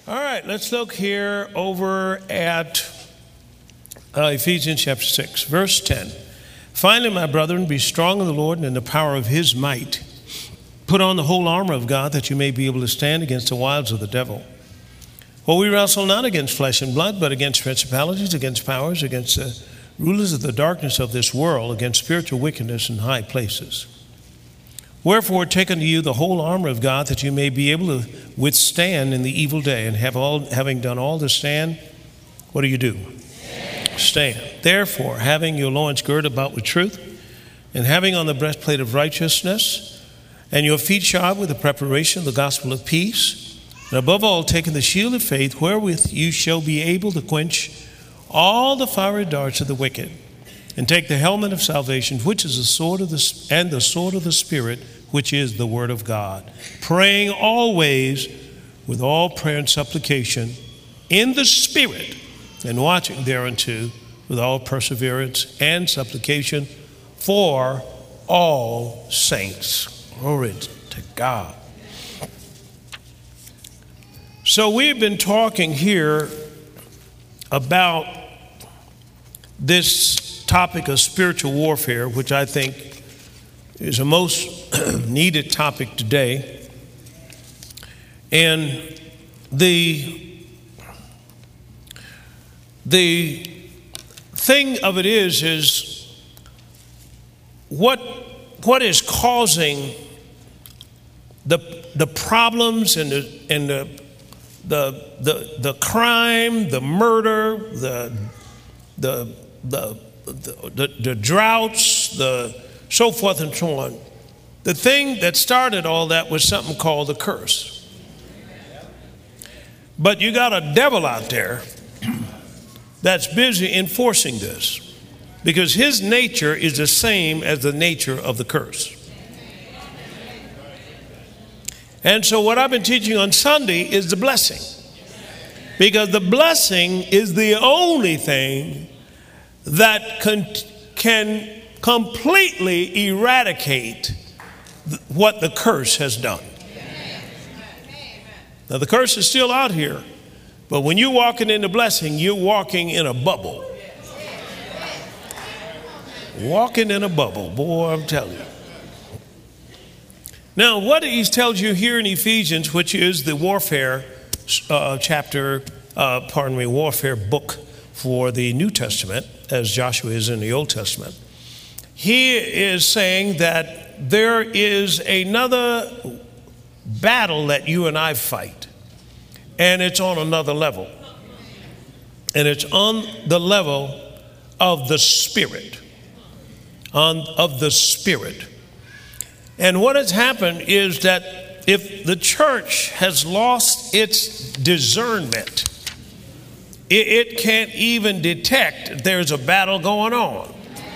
All right, let's look here over at Ephesians chapter 6, verse 10. Finally, my brethren, be strong in the Lord and in the power of his might. Put on the whole armor of God that you may be able to stand against the wiles of the devil. For we wrestle not against flesh and blood, but against principalities, against powers, against the rulers of the darkness of this world, against spiritual wickedness in high places. Wherefore, take unto you the whole armor of God, that you may be able to withstand in the evil day, and having done all to stand, what do? Stand. Therefore, having your loins girded about with truth, and having on the breastplate of righteousness, and your feet shod with the preparation of the gospel of peace, and above all, taking the shield of faith, wherewith you shall be able to quench all the fiery darts of the wicked, and take the helmet of salvation, which is the sword of the Spirit, which is the word of God, praying always with all prayer and supplication in the Spirit, and watching thereunto with all perseverance and supplication for all saints. Glory to God. So we've been talking here about this topic of spiritual warfare, which I think is a most needed topic today. And the thing of it is what is causing the problems and the crime, the murder, the droughts, the so forth and so on. The thing that started all that was something called the curse. But you got a devil out there that's busy enforcing this, because his nature is the same as the nature of the curse. And so what I've been teaching on Sunday is the blessing, because the blessing is the only thing that can completely eradicate what the curse has done. Now, the curse is still out here, but when you're walking in the blessing, you're walking in a bubble. Walking in a bubble, boy, I'm telling you. Now, what he tells you here in Ephesians, which is the warfare warfare book for the New Testament, as Joshua is in the Old Testament, he is saying that there is another battle that you and I fight, and it's on another level. And it's on the level of the Spirit. Of the Spirit. And what has happened is that if the church has lost its discernment, it can't even detect there's a battle going on.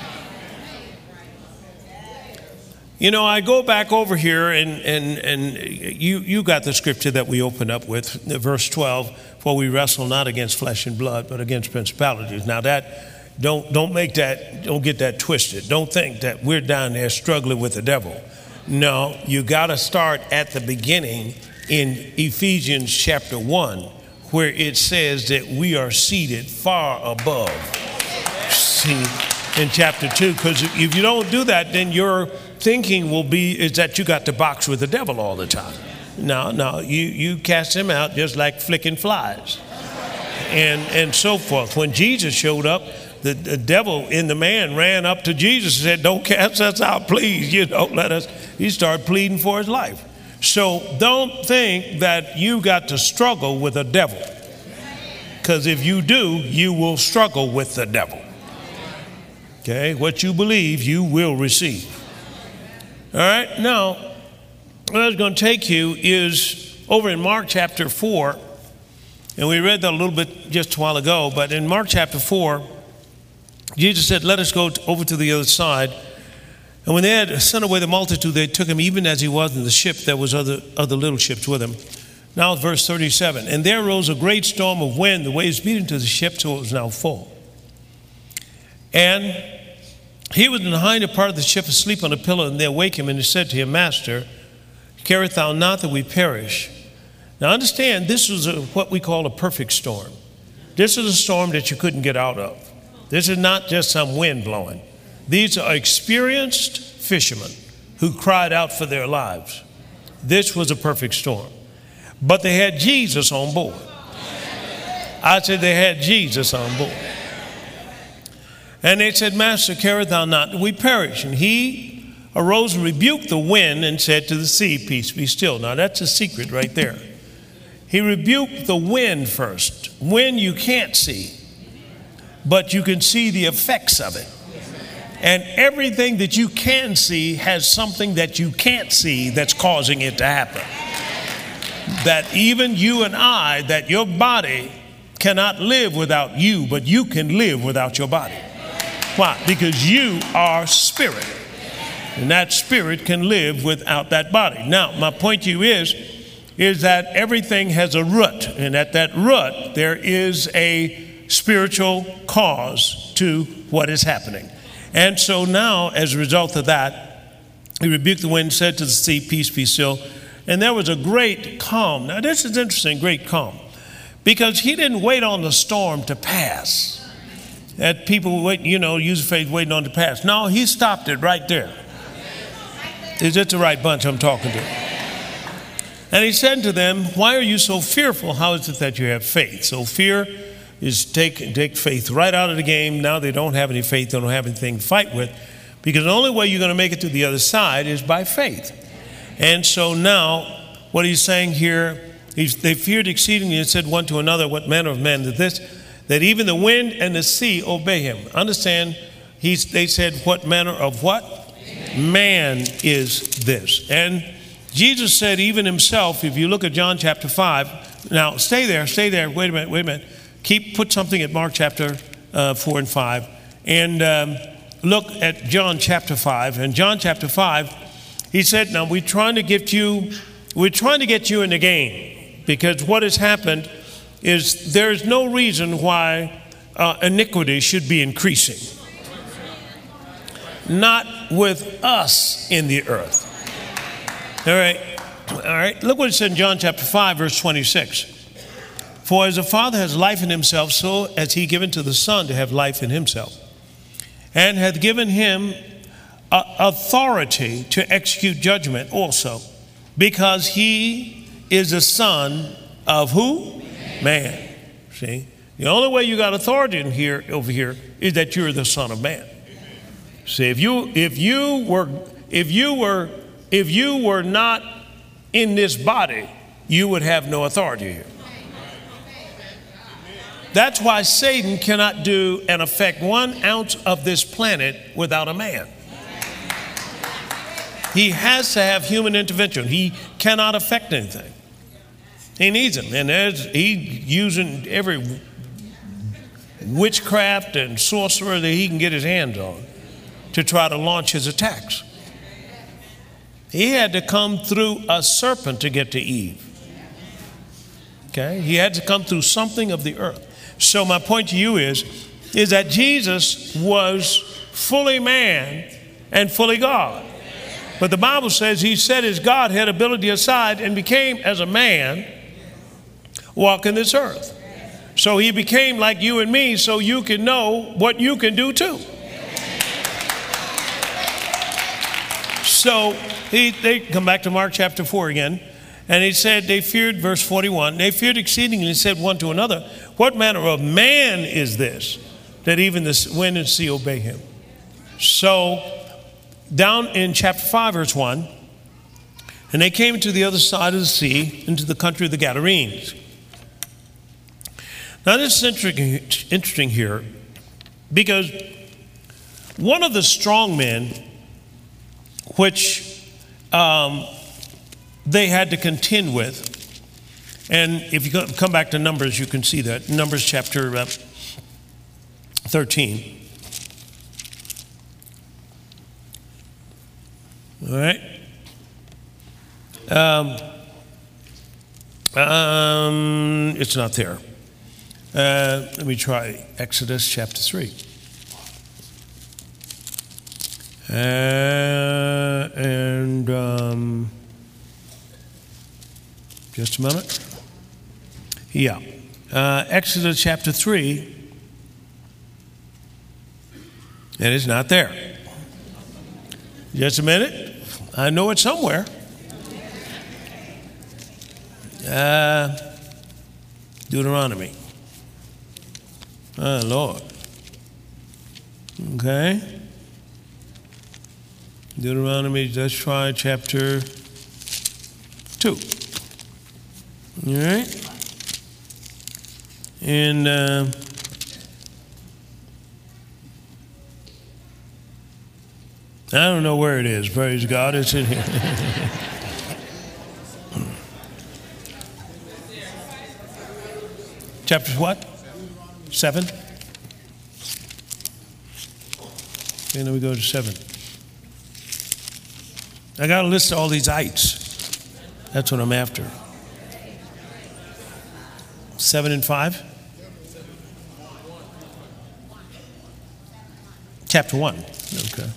You know, I go back over here and you got the scripture that we opened up with, verse 12, for we wrestle not against flesh and blood, but against principalities. Now that, don't get that twisted. Don't think that we're down there struggling with the devil. No, you got to start at the beginning in Ephesians chapter 1, where it says that we are seated far above. See, in chapter 2, because if you don't do that, then your thinking is that you got to box with the devil all the time. No, you cast him out just like flicking flies and so forth. When Jesus showed up, the devil in the man ran up to Jesus and said, don't cast us out, please. Don't let us. He started pleading for his life. So don't think that you got to struggle with the devil, because if you do, you will struggle with the devil. Okay, what you believe, you will receive. All right, now, what I was going to take you is over in Mark chapter 4, and we read that a little bit just a while ago, but in Mark chapter 4, Jesus said, let us go over to the other side. And when they had sent away the multitude, they took him even as he was in the ship. There was other little ships with him. Now verse 37, and there arose a great storm of wind, the waves beat into the ship, so it was now full. And he was in the hinder part of the ship asleep on a pillow, and they awake him, and he said to him, Master, carest thou not that we perish? Now understand, this was what we call a perfect storm. This is a storm that you couldn't get out of. This is not just some wind blowing. These are experienced fishermen who cried out for their lives. This was a perfect storm. But they had Jesus on board. I said they had Jesus on board. And they said, Master, carest thou not that we perish? And he arose and rebuked the wind and said to the sea, peace, be still. Now that's a secret right there. He rebuked the wind first. Wind you can't see, but you can see the effects of it. And everything that you can see has something that you can't see that's causing it to happen. That even you and I, that your body cannot live without you, but you can live without your body. Why? Because you are spirit. And that spirit can live without that body. Now, my point to you is that everything has a root. And at that root, there is a spiritual cause to what is happening. And so now, as a result of that, he rebuked the wind and said to the sea, peace, be still. And there was a great calm. Now, this is interesting, great calm. Because he didn't wait on the storm to pass. That people wait, use faith waiting on it to pass. No, he stopped it right there. Is it the right bunch I'm talking to? And he said to them, why are you so fearful? How is it that you have faith? So fear is take faith right out of the game. Now they don't have any faith. They don't have anything to fight with. Because the only way you're going to make it to the other side is by faith. And so now what he's saying here, they feared exceedingly and said one to another, what manner of man is this? That even the wind and the sea obey him. Understand, they said, what manner of what? Man is this. And Jesus said even himself, if you look at John chapter 5, now stay there, wait a minute. Put something at Mark chapter 4 and 5. And look at John chapter 5. And John chapter 5, he said, now we're trying to get you in the game. Because what has happened is there's no reason why iniquity should be increasing. Not with us in the earth. All right. Look what it said in John chapter 5, verse 26. For as the Father has life in himself, so has he given to the Son to have life in himself. And hath given him authority to execute judgment also. Because he is the Son of who? Man. See? The only way you got authority over here is that you're the Son of Man. See, if you were not in this body, you would have no authority here. That's why Satan cannot do and affect 1 ounce of this planet without a man. He has to have human intervention. He cannot affect anything. He needs him. And he's using every witchcraft and sorcerer that he can get his hands on to try to launch his attacks. He had to come through a serpent to get to Eve. Okay? He had to come through something of the earth. So my point to you is that Jesus was fully man and fully God. But the Bible says he set his Godhead ability aside and became as a man walking this earth. So he became like you and me so you can know what you can do too. So they come back to Mark chapter 4 again. And he said they feared, verse 41, they feared exceedingly and said one to another, what manner of man is this, that even the wind and sea obey him? So down in chapter 5, verse 1, and they came to the other side of the sea, into the country of the Gadarenes. Now this is interesting here, because one of the strong men, which they had to contend with, and if you come back to Numbers, you can see that. Numbers chapter 13. All right. It's not there. Let me try Exodus chapter 3. Just a minute. Yeah. Exodus chapter 3. And it's not there. Just a minute. I know it's somewhere. Deuteronomy. Oh, Lord. Okay. Deuteronomy, let's try chapter 2. All right. And I don't know where it is. Praise God. It's in here. Chapter what? 7? And then we go to 7. I got to list all these ites. That's what I'm after. 7 and 5? Chapter 1. Okay.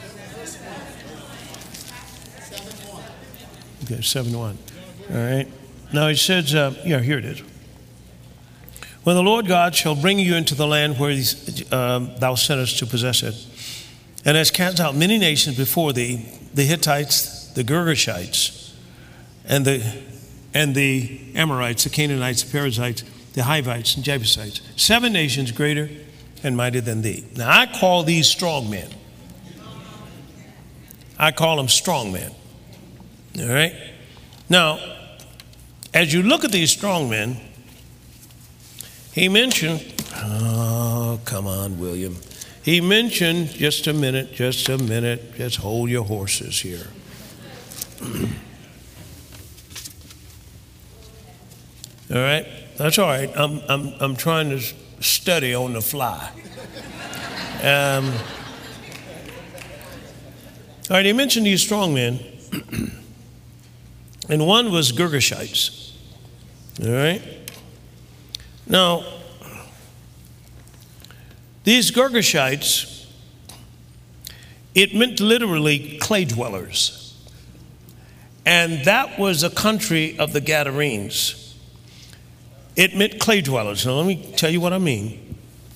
Okay, 7-1. All right. Now it says, here it is. When the Lord God shall bring you into the land where thou sittest to possess it, and has cast out many nations before thee, the Hittites, the Girgashites, and the Amorites, the Canaanites, the Perizzites, the Hivites, and Jebusites, 7 nations greater and mightier than thee. Now I call these strong men. I call them strong men. All right? Now, as you look at these strong men, he mentioned, oh, come on, William. He mentioned, just a minute, just hold your horses here. All right? That's all right. I'm trying to study on the fly. All right, he mentioned these strong men. And one was Girgashites. All right? Now, these Girgashites, it meant literally clay dwellers. And that was a country of the Gadarenes. It meant clay dwellers. Now, let me tell you what I mean.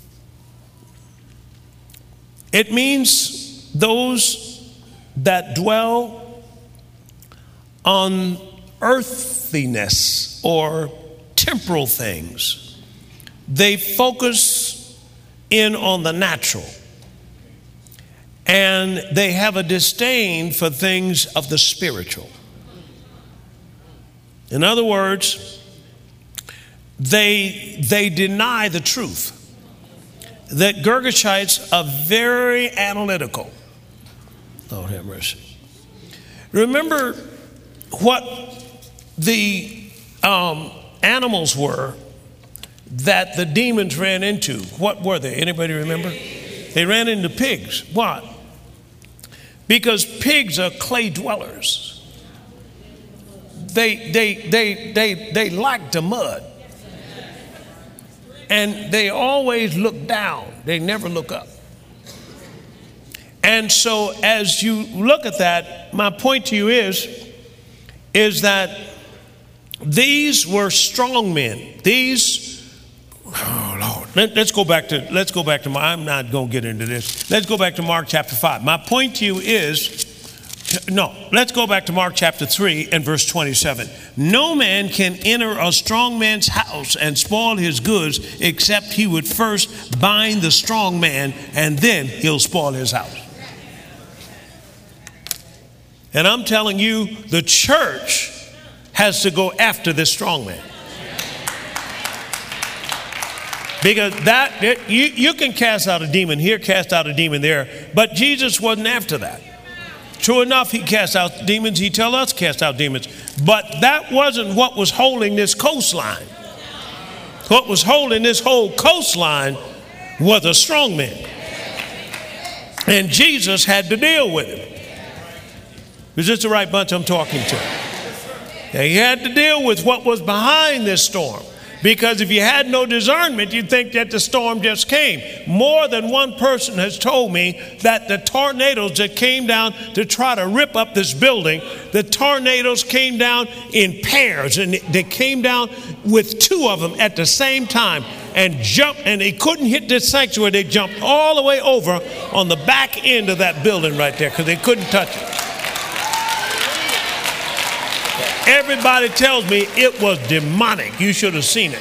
It means those that dwell on earthiness or temporal things. They focus in on the natural. And they have a disdain for things of the spiritual. In other words, they deny the truth. That Girgashites are very analytical. Lord have mercy. Remember what the animals were that the demons ran into. What were they? Anybody remember? They ran into pigs. What? Because pigs are clay dwellers. They like the mud. And they always look down. They never look up. And so as you look at that, my point to you is that these were strong men. Oh Lord, let's go back to. I'm not going to get into this. Let's go back to Mark chapter 5. My point to you let's go back to Mark chapter 3 and verse 27. No man can enter a strong man's house and spoil his goods except he would first bind the strong man, and then he'll spoil his house. And I'm telling you, the church has to go after this strong man. Because you can cast out a demon here, cast out a demon there, but Jesus wasn't after that. True enough, he cast out demons. He tells us to cast out demons. But that wasn't what was holding this coastline. What was holding this whole coastline was a strong man. And Jesus had to deal with him. Is this the right bunch I'm talking to? And he had to deal with what was behind this storm. Because if you had no discernment, you'd think that the storm just came. More than one person has told me that the tornadoes that came down to try to rip up this building, the tornadoes came down in pairs, and they came down with two of them at the same time and jumped, and they couldn't hit this sanctuary. They jumped all the way over on the back end of that building right there because they couldn't touch it. Everybody tells me it was demonic. You should have seen it.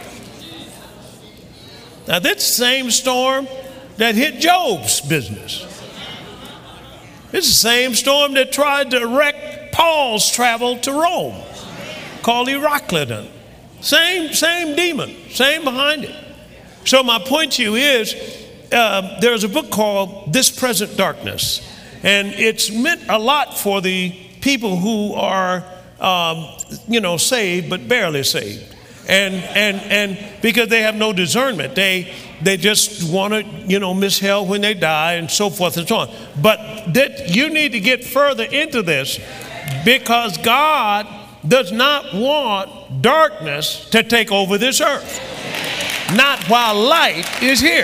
Now, this same storm that hit Job's business. It's the same storm that tried to wreck Paul's travel to Rome, called Euroclydon. Same demon, same behind it. So my point to you is, there's a book called This Present Darkness, and it's meant a lot for the people who are saved, but barely saved. And because they have no discernment, they just want to, miss hell when they die and so forth and so on. But you need to get further into this, because God does not want darkness to take over this earth. Not while light is here.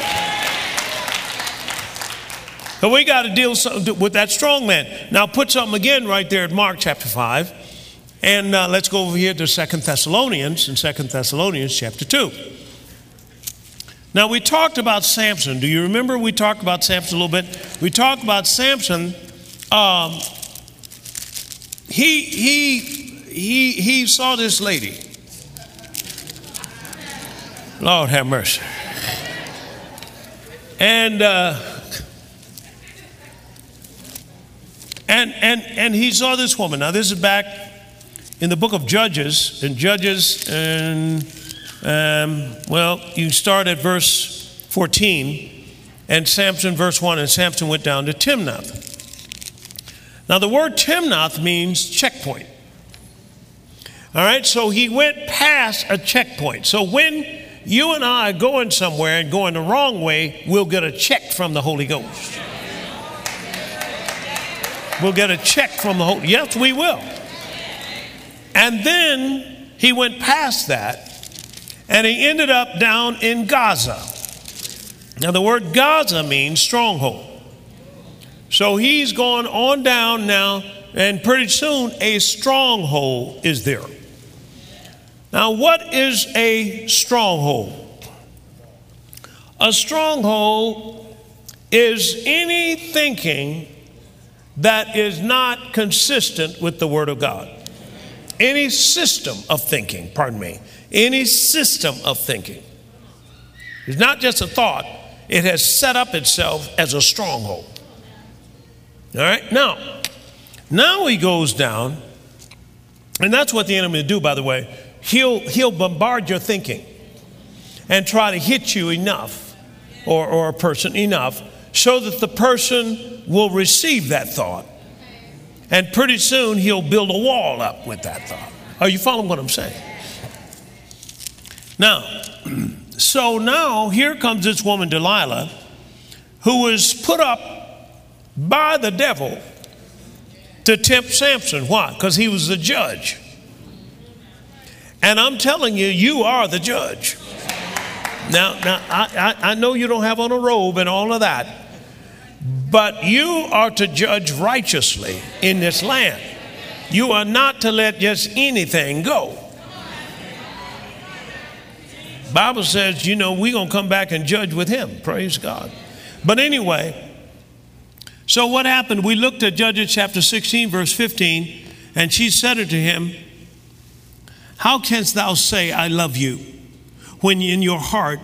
So we got to deal with that strong man. Now put something again right there at Mark chapter 5. And let's go over here to 2 Thessalonians, in 2 Thessalonians chapter 2. Now we talked about Samson. Do you remember we talked about Samson a little bit? We talked about Samson. He saw this lady. Lord have mercy. And he saw this woman. Now this is back in the book of Judges, and you start at verse 14, and Samson, verse 1, and Samson went down to Timnath. Now the word Timnath means checkpoint. All right, so he went past a checkpoint. So when you and I are going somewhere and going the wrong way, we'll get a check from the Holy Ghost. We'll get a check from the Holy Ghost. Yes, we will. And then he went past that, and he ended up down in Gaza. Now the word Gaza means stronghold. So he's going on down now, and pretty soon a stronghold is there. Now what is a stronghold? A stronghold is any thinking that is not consistent with the Word of God. Any system of thinking, any system of thinking. It's not just a thought, it has set up itself as a stronghold. All right, now he goes down, and that's what the enemy will do, by the way. He'll bombard your thinking and try to hit you enough, or a person enough, so that the person will receive that thought. And pretty soon he'll build a wall up with that thought. Are you following what I'm saying? Now here comes this woman Delilah, who was put up by the devil to tempt Samson. Why? Because he was the judge. And I'm telling you, you are the judge. Now I know you don't have on a robe and all of that, but you are to judge righteously in this land. You are not to let just anything go. Bible says, we're going to come back and judge with him. Praise God. But anyway, so what happened? We looked at Judges chapter 16, verse 15, and she said unto him, how canst thou say, I love you, when in your heart,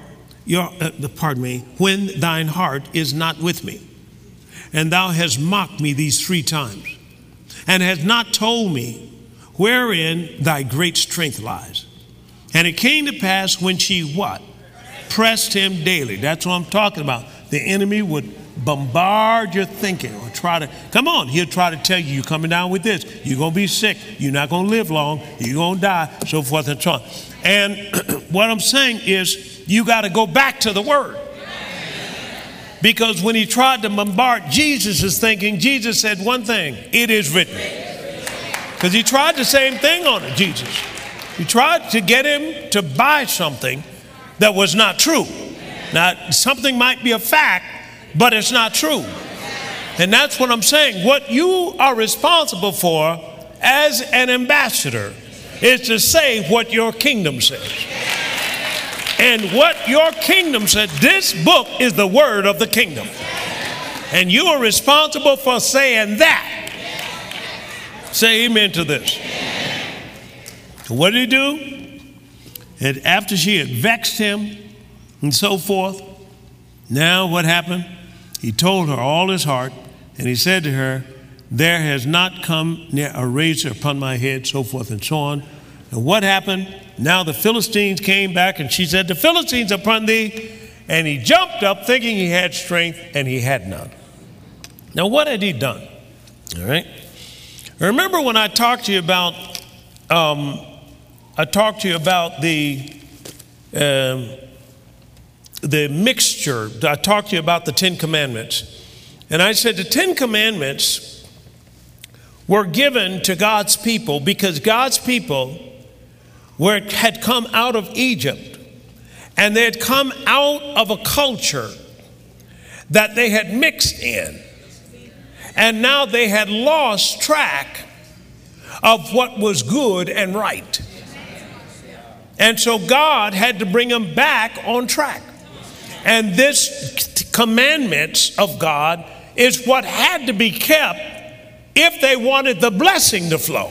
when thine heart is not with me? And thou hast mocked me these 3 times, and hast not told me wherein thy great strength lies. And it came to pass when she what? Pressed him daily. That's what I'm talking about. The enemy would bombard your thinking or try to, come on, he'll try to tell you, you're coming down with this. You're going to be sick. You're not going to live long. You're going to die, so forth and so on. And what I'm saying is you got to go back to the Word. Because when he tried to bombard Jesus' thinking, Jesus said one thing, it is written. Because he tried the same thing on it, Jesus. He tried to get him to buy something that was not true. Now, something might be a fact, but it's not true. And that's what I'm saying. What you are responsible for as an ambassador is to say what your kingdom says. And what your kingdom said, this book is the word of the kingdom. And you are responsible for saying that. Say amen to this. What did he do? And after she had vexed him and so forth, now what happened? He told her all his heart, and he said to her, there has not come near a razor upon my head, so forth and so on. And what happened? Now the Philistines came back, and she said, the Philistines upon thee. And he jumped up thinking he had strength, and he had none. Now what had he done? All right. Remember when I talked to you about the mixture. I talked to you about the 10 Commandments. And I said the 10 Commandments were given to God's people because God's people had come out of Egypt, and they had come out of a culture that they had mixed in. And now they had lost track of what was good and right. And so God had to bring them back on track. And this commandments of God is what had to be kept if they wanted the blessing to flow.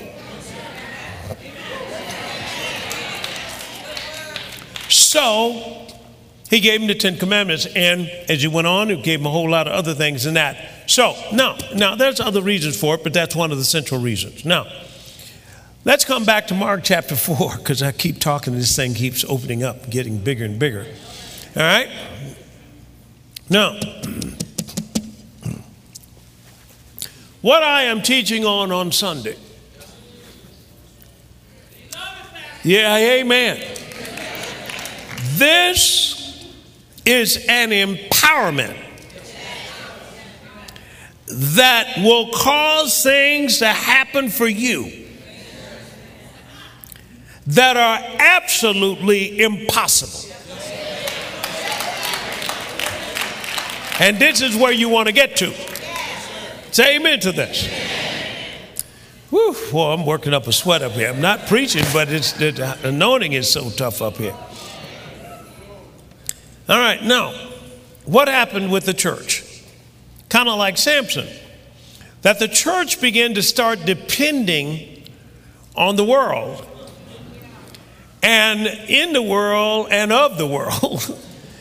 So he gave him the 10 Commandments, and as he went on, he gave him a whole lot of other things than that. So now there's other reasons for it, but that's one of the central reasons. Now, let's come back to Mark chapter 4, because I keep talking, this thing keeps opening up, getting bigger and bigger. All right? Now, what I am teaching on Sunday. Yeah, amen. This is an empowerment that will cause things to happen for you that are absolutely impossible. And this is where you want to get to. Say amen to this. Whew, well, I'm working up a sweat up here. I'm not preaching, but the anointing is so tough up here. All right, now, what happened with the church? Kind of like Samson, that the church began to start depending on the world and in the world and of the world.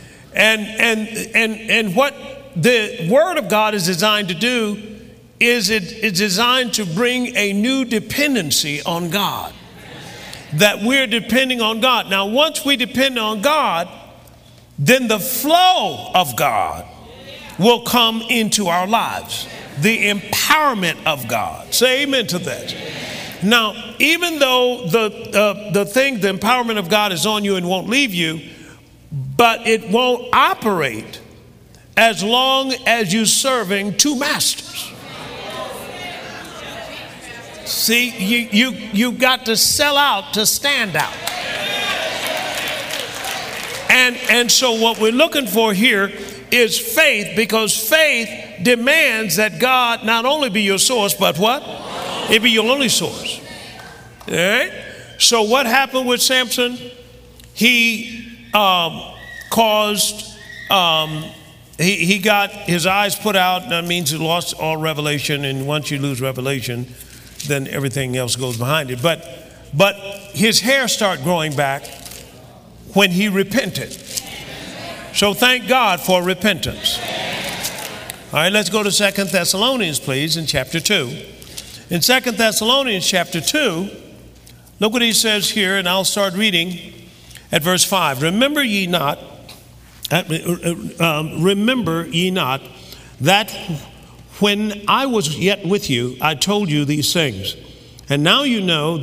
and what the Word of God is designed to do is it's designed to bring a new dependency on God. That we're depending on God. Now, once we depend on God, then the flow of God will come into our lives. The empowerment of God. Say amen to that. Now, even though the empowerment of God is on you and won't leave you, but it won't operate as long as you're serving two masters. See, you got to sell out to stand out. And so what we're looking for here is faith, because faith demands that God not only be your source, but what? It be your only source. All right? So what happened with Samson? He he got his eyes put out. That means he lost all revelation. And once you lose revelation, then everything else goes behind it. But his hair started growing back when he repented. So thank God for repentance. All right, let's go to 2 Thessalonians, please, in chapter 2. In 2 Thessalonians chapter 2, look what he says here, and I'll start reading at verse 5. Remember ye not that when I was yet with you, I told you these things. And now you know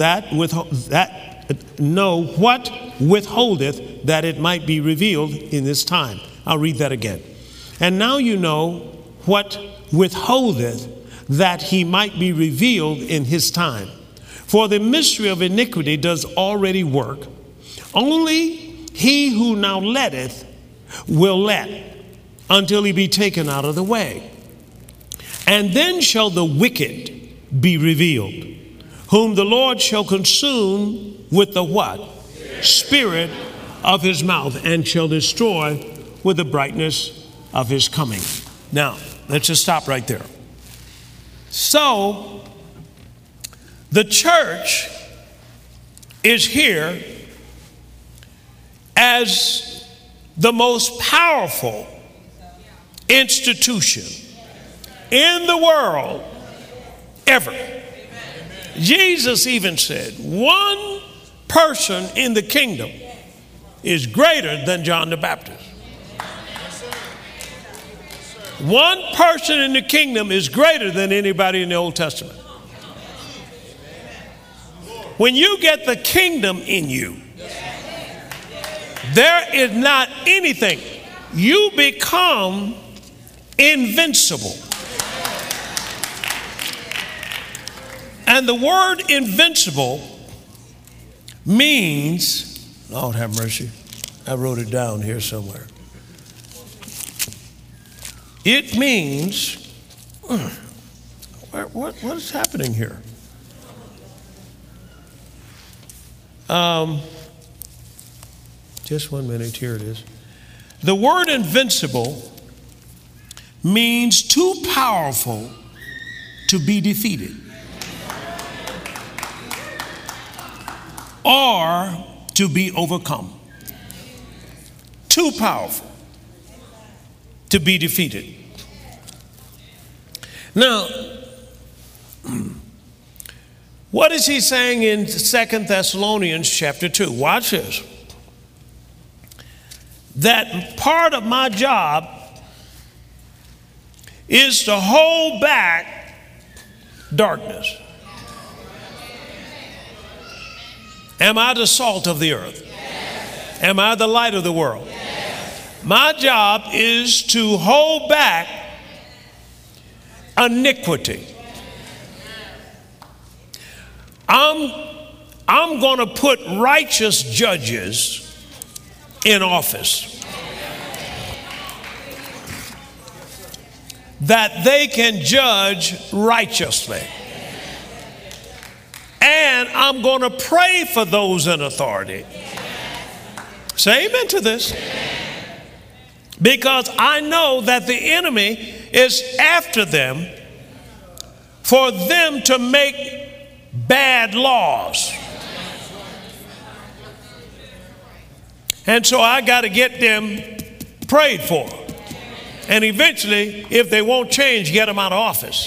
know what withholdeth, that it might be revealed in this time. I'll read that again. And now you know what withholdeth, that he might be revealed in his time. For the mystery of iniquity does already work. Only he who now letteth will let until he be taken out of the way. And then shall the wicked be revealed, whom the Lord shall consume with the what? Spirit of his mouth, and shall destroy with the brightness of his coming. Now, let's just stop right there. So, the church is here as the most powerful institution in the world ever. Jesus even said, one person in the kingdom is greater than John the Baptist. One person in the kingdom is greater than anybody in the Old Testament. When you get the kingdom in you, there is not anything. You become invincible. And the word invincible means, Lord have mercy, I wrote it down here somewhere. It means, what is happening here? Just 1 minute, here it is. The word invincible means too powerful to be defeated, or to be overcome. Too powerful to be defeated. Now, what is he saying in 2 Thessalonians chapter 2? Watch this. That part of my job is to hold back darkness. Am I the salt of the earth? Yes. Am I the light of the world? Yes. My job is to hold back iniquity. I'm going to put righteous judges in office that they can judge righteously. And I'm going to pray for those in authority. Say amen to this. Because I know that the enemy is after them for them to make bad laws. And so I got to get them prayed for. And eventually, if they won't change, get them out of office.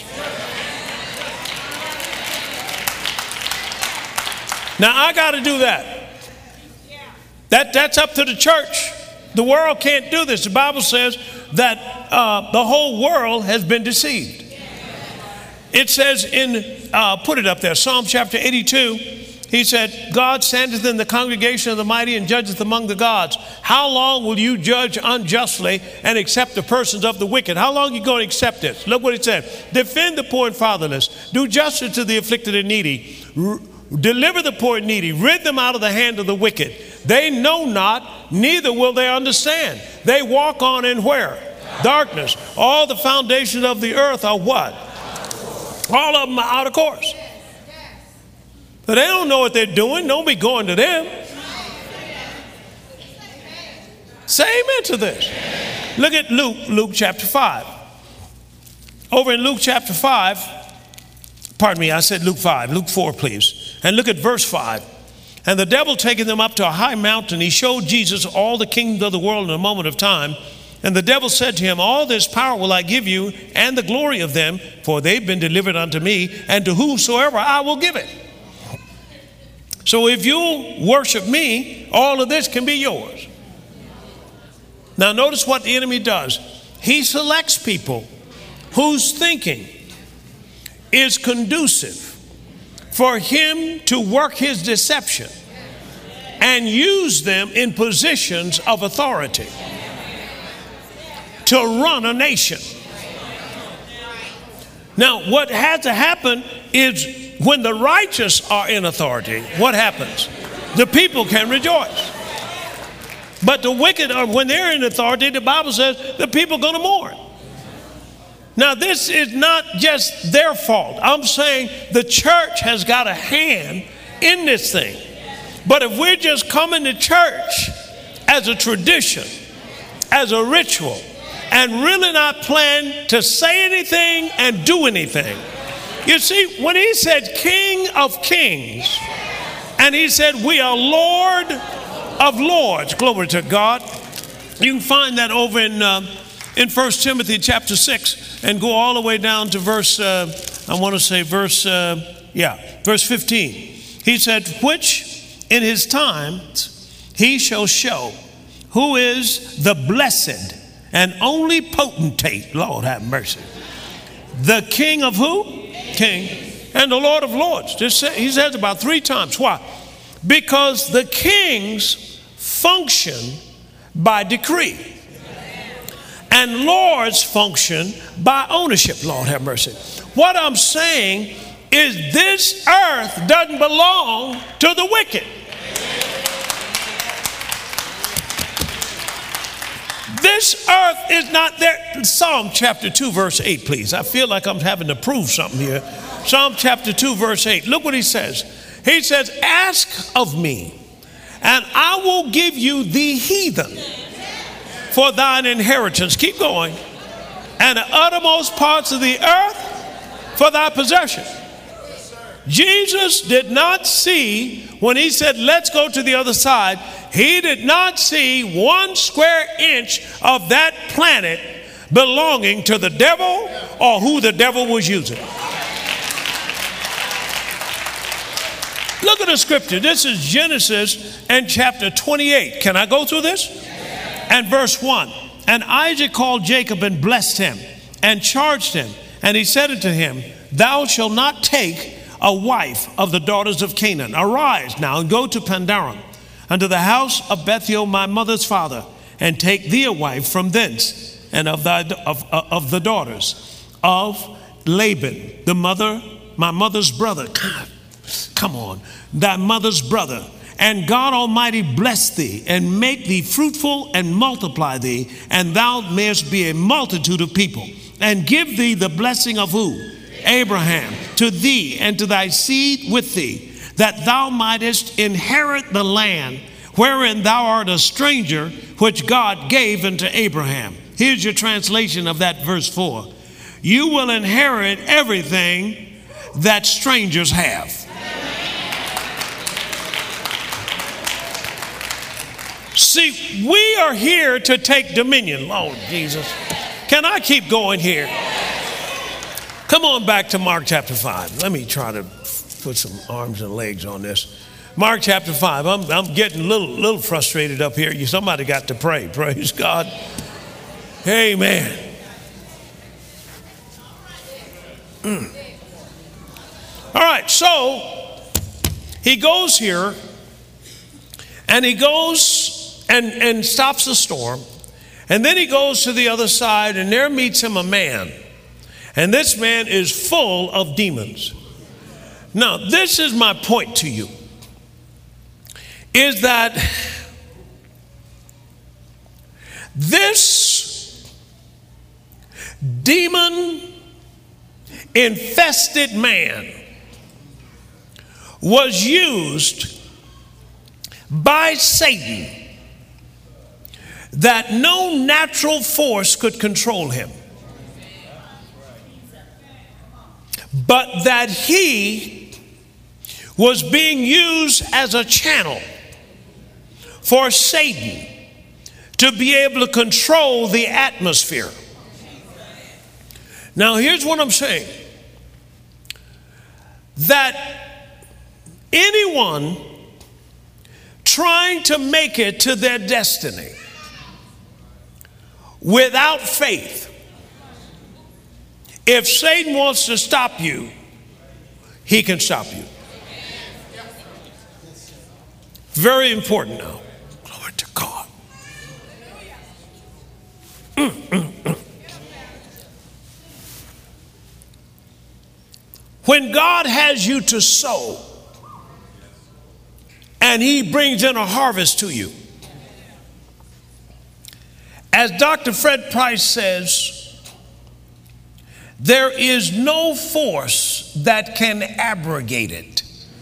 Now, I got to do that. That's up to the church. The world can't do this. The Bible says that the whole world has been deceived. It says in, put it up there, Psalm chapter 82, he said, God standeth in the congregation of the mighty and judgeth among the gods. How long will you judge unjustly and accept the persons of the wicked? How long are you going to accept this? Look what it said. Defend the poor and fatherless. Do justice to the afflicted and needy. Deliver the poor and needy. Rid them out of the hand of the wicked. They know not, neither will they understand. They walk on in where? Darkness. All the foundations of the earth are what? All of them are out of course. But they don't know what they're doing. Don't be going to them. Say amen to this. Look at Luke chapter 5. Over in Luke chapter 5, pardon me, I said Luke 5, Luke 4, please. And look at verse 5. And the devil taking them up to a high mountain, he showed Jesus all the kingdoms of the world in a moment of time. And the devil said to him, all this power will I give you, and the glory of them, for they've been delivered unto me, and to whosoever I will give it. So if you worship me, all of this can be yours. Now notice what the enemy does. He selects people whose thinking is conducive for him to work his deception and use them in positions of authority to run a nation. Now, what had to happen is when the righteous are in authority, what happens? The people can rejoice. But the wicked, when they're in authority, the Bible says the people are going to mourn. Now, this is not just their fault. I'm saying the church has got a hand in this thing. But if we're just coming to church as a tradition, as a ritual, and really not plan to say anything and do anything. You see, when he said King of Kings, and he said we are Lord of Lords, glory to God. You can find that over in 1 Timothy chapter 6 and go all the way down to verse 15. He said, which in his times he shall show who is the blessed and only potentate, Lord have mercy. The King of who? King. And the Lord of Lords. He says about 3 times. Why? Because the kings function by decree. And lords function by ownership, Lord have mercy. What I'm saying is this earth doesn't belong to the wicked. This earth is not there. Psalm chapter 2 verse 8, please. I feel like I'm having to prove something here. Psalm chapter 2 verse 8. Look what he says. He says, ask of me, and I will give you the heathen for thine inheritance. Keep going. And the uttermost parts of the earth for thy possession. Jesus did not see, when he said, let's go to the other side, he did not see 1 square inch of that planet belonging to the devil or who the devil was using. Look at the scripture. This is Genesis and chapter 28. Can I go through this? And verse 1. And Isaac called Jacob and blessed him and charged him. And he said unto him, thou shalt not take a wife of the daughters of Canaan. Arise now and go to Pandaram, unto the house of Bethuel my mother's father, and take thee a wife from thence, and of the daughters of Laban, my mother's brother. God, come on, thy mother's brother. And God Almighty bless thee, and make thee fruitful, and multiply thee, and thou mayest be a multitude of people, and give thee the blessing of who? Abraham, to thee and to thy seed with thee, that thou mightest inherit the land wherein thou art a stranger, which God gave unto Abraham. Here's your translation of that verse 4. You will inherit everything that strangers have. See, we are here to take dominion. Lord Jesus. Can I keep going here? Come on back to Mark chapter 5. Let me try to put some arms and legs on this. Mark chapter 5. I'm getting a little frustrated up here. Somebody got to pray. Praise God. Amen. All right, so he goes here, and he goes and stops the storm. And then he goes to the other side, and there meets him a man. And this man is full of demons. Now, this is my point to you, is that this demon-infested man was used by Satan that no natural force could control him, but that he was being used as a channel for Satan to be able to control the atmosphere. Now, here's what I'm saying. That anyone trying to make it to their destiny without faith, if Satan wants to stop you, he can stop you. Very important now. Glory to God. when God has you to sow and he brings in a harvest to you, as Dr. Fred Price says, there is no force that can abrogate it.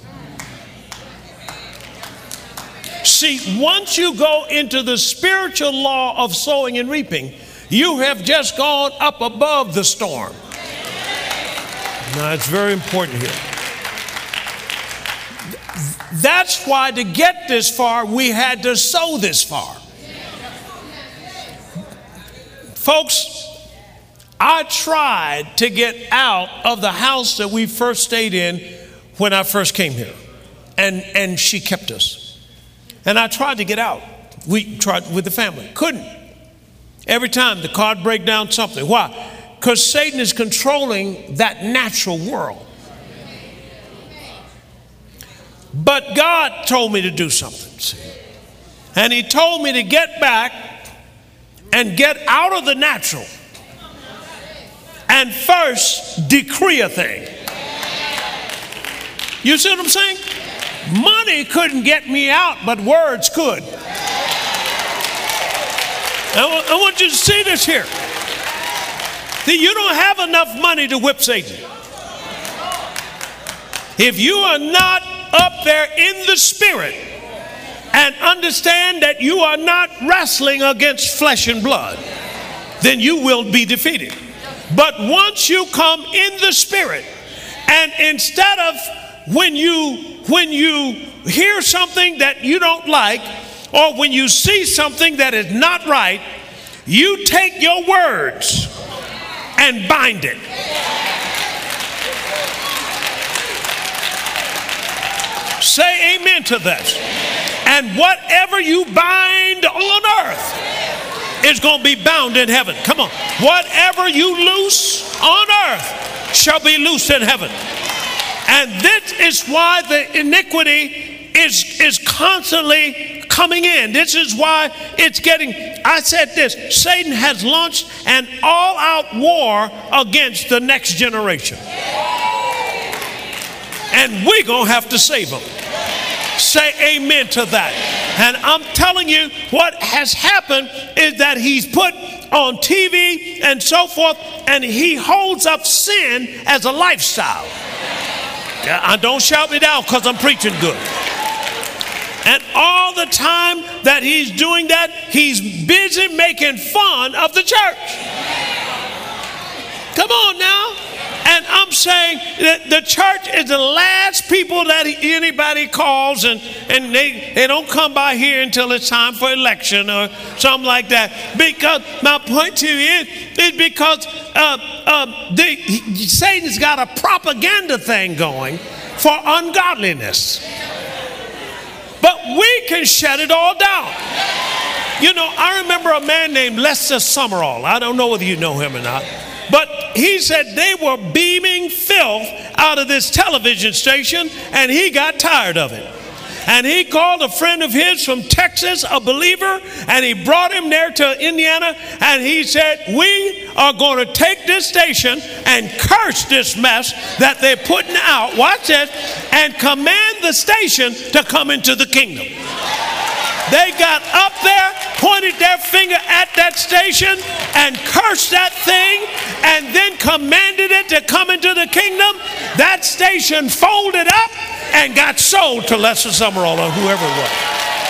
See, once you go into the spiritual law of sowing and reaping, you have just gone up above the storm. Now, it's very important here. That's why to get this far, we had to sow this far. Folks, I tried to get out of the house that we first stayed in when I first came here. And she kept us. And I tried to get out. We tried with the family. Couldn't. Every time the car would break down something. Why? Because Satan is controlling that natural world. But God told me to do something. And he told me to get back and get out of the natural and first decree a thing. You see what I'm saying? Money couldn't get me out, but words could. I want you to see this here. That you don't have enough money to whip Satan. If you are not up there in the spirit and understand that you are not wrestling against flesh and blood, then you will be defeated. But once you come in the spirit, and instead of when you hear something that you don't like, or when you see something that is not right, you take your words and bind it. Say amen to this. And whatever you bind on earth is going to be bound in heaven. Come on. Whatever you loose on earth shall be loosed in heaven. And this is why the iniquity is constantly coming in. This is why it's getting, I said this, Satan has launched an all-out war against the next generation. And we're going to have to save them. Say amen to that. And I'm telling you, what has happened is that he's put on TV and so forth, and he holds up sin as a lifestyle. Don't shout me down because I'm preaching good. And all the time that he's doing that, he's busy making fun of the church. Come on now. And I'm saying that the church is the last people that anybody calls, and they don't come by here until it's time for election or something like that. Because my point to you is because Satan's got a propaganda thing going for ungodliness. But we can shut it all down. You know, I remember a man named Lester Summerall. I don't know whether you know him or not. But he said they were beaming filth out of this television station, and he got tired of it. And he called a friend of his from Texas, a believer, and he brought him there to Indiana, and he said, we are going to take this station and curse this mess that they're putting out, watch this, and command the station to come into the kingdom. They got up there, pointed their finger at that station and cursed that thing, and then commanded it to come into the kingdom. That station folded up and got sold to Lester Summerall or whoever it was.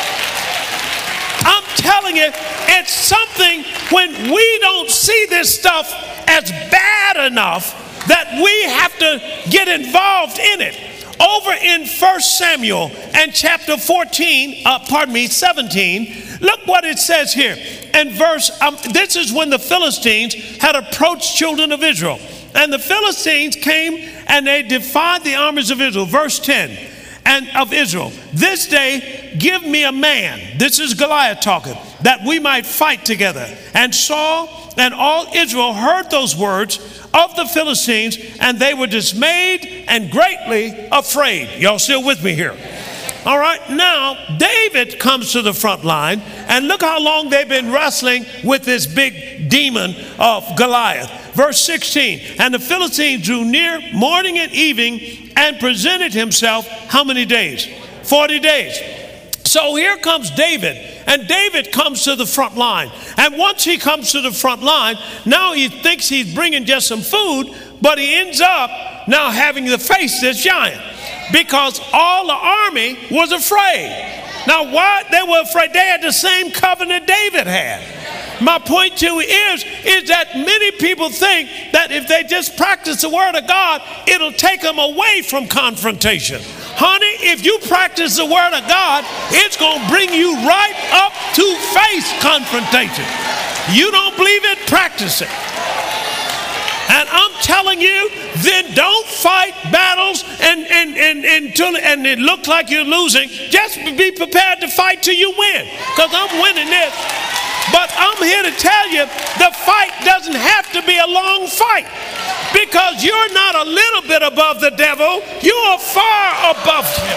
I'm telling you, it's something when we don't see this stuff as bad enough that we have to get involved in it. Over in 1 Samuel and chapter 17, look what it says here. And this is when the Philistines had approached children of Israel. And the Philistines came and they defied the armies of Israel. Verse 10, and of Israel, this day give me a man, this is Goliath talking, that we might fight together. And Saul and all Israel heard those words of the Philistines, and they were dismayed and greatly afraid. Y'all still with me here? All right, now David comes to the front line, and look how long they've been wrestling with this big demon of Goliath. Verse 16, and the Philistine drew near morning and evening and presented himself how many days? 40 days. So here comes David, and David comes to the front line. And once he comes to the front line, now he thinks he's bringing just some food, but he ends up now having to face this giant because all the army was afraid. Now, why they were afraid? They had the same covenant David had. My point to you is that many people think that if they just practice the word of God, it'll take them away from confrontation. Honey, if you practice the word of God, it's going to bring you right up to face confrontation. You don't believe it? Practice it. And I'm telling you, then don't fight battles and it looks like you're losing. Just be prepared to fight till you win, because I'm winning this. But I'm here to tell you, the fight doesn't have to be a long fight, because you're not a little bit above the devil. You are far above him.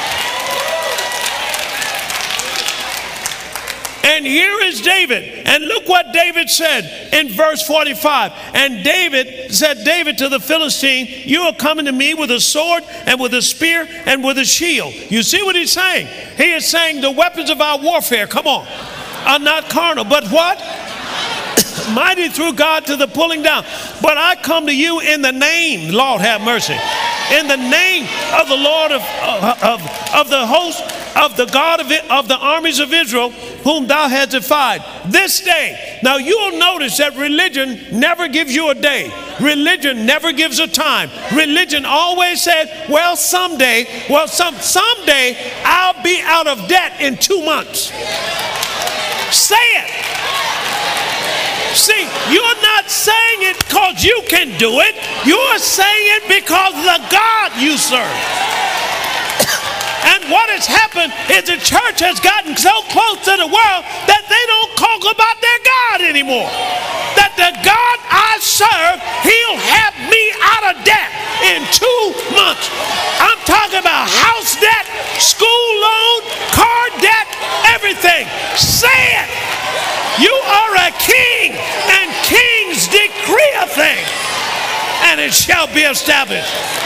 And here is David. And look what David said in verse 45. And David said to the Philistine, you are coming to me with a sword and with a spear and with a shield. You see what he's saying? He is saying the weapons of our warfare, come on, are not carnal, but what? Mighty through God to the pulling down. But I come to you in the name, Lord have mercy, in the name of the Lord of the host, of the God of the armies of Israel, whom thou hast defied this day. Now you'll notice that religion never gives you a day. Religion never gives a time. Religion always says, well, someday, someday I'll be out of debt in 2 months. Say it. See, you're not saying it because you can do it. You're saying it because of the God you serve. And what has happened is the church has gotten so close to the world that they don't talk about their God anymore. That the God I serve, he'll have me out of debt in 2 months. I'm talking about house debt, school loan, car debt, everything. Say it. You are a king, and kings decree a thing, and it shall be established.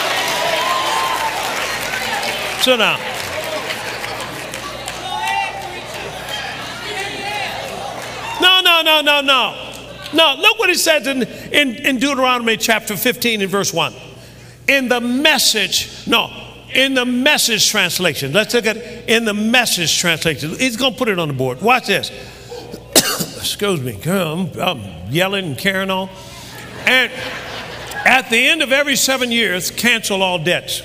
Sit down. No, look what it says in Deuteronomy chapter 15 and verse 1. In the Message translation. Let's look at it in the Message translation. He's going to put it on the board. Watch this. Excuse me. I'm yelling and carrying on. And at the end of every 7 years, cancel all debts.